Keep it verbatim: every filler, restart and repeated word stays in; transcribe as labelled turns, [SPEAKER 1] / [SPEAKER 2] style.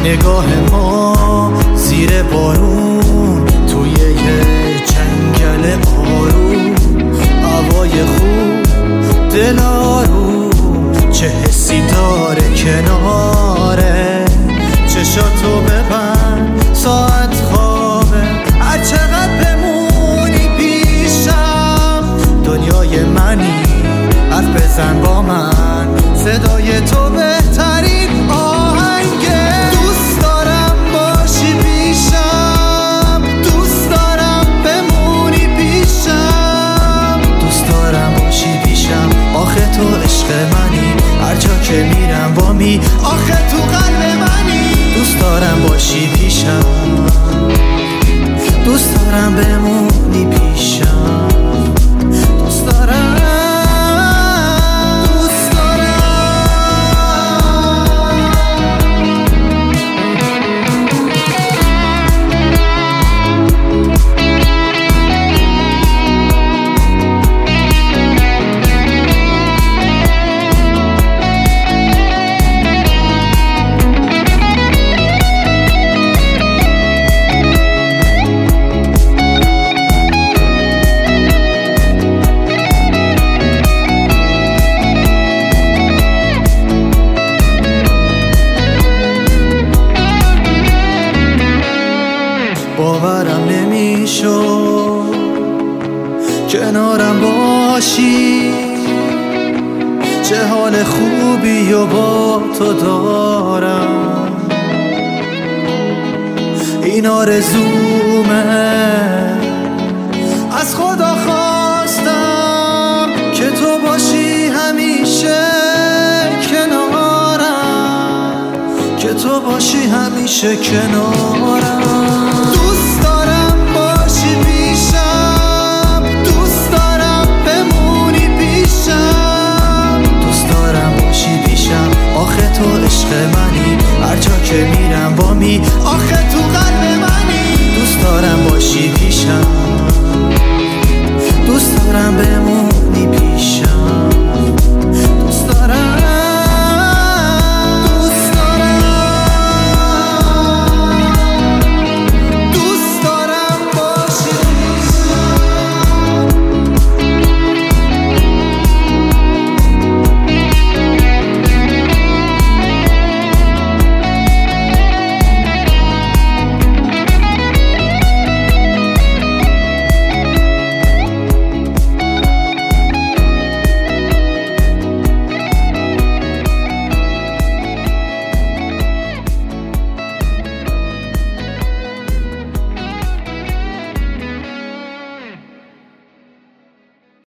[SPEAKER 1] نگاه ما زیر بارون توی یه جنگل آروم، هوای خوب دل آروم، چه حسی داره کناره، چشاتو ببند ساعت خوابه، هر چقدر بمونی پیشم دنیای منی، حرف بزن با من صدای تو بهترین آهنگه. دوست دارم باشی پیشم، دوست دارم بمونی پیشم، دوست دارم باشی پیشم، آخه تو عشق منی، هر جا که میرم وامی، آخه تو قلب منی. دوست دارم باشی پیشم، دوست دارم بمونی پیشم، دوست دارم باورم نمیشد کنارم باشی، چه حال خوبی و با تو دارم، این آرزومه، از خدا خواستم که تو باشی همیشه کنارم، که تو باشی همیشه کنارم. دوست دارم باشی پیشم، دوست دارم بمونی پیشم، دوست دارم باشی پیشم، آخه تو عشق منی، هر جا که میرم وامی، آخه تو قلب منی. دوست دارم باشی پیشم، دوست دارم بمونی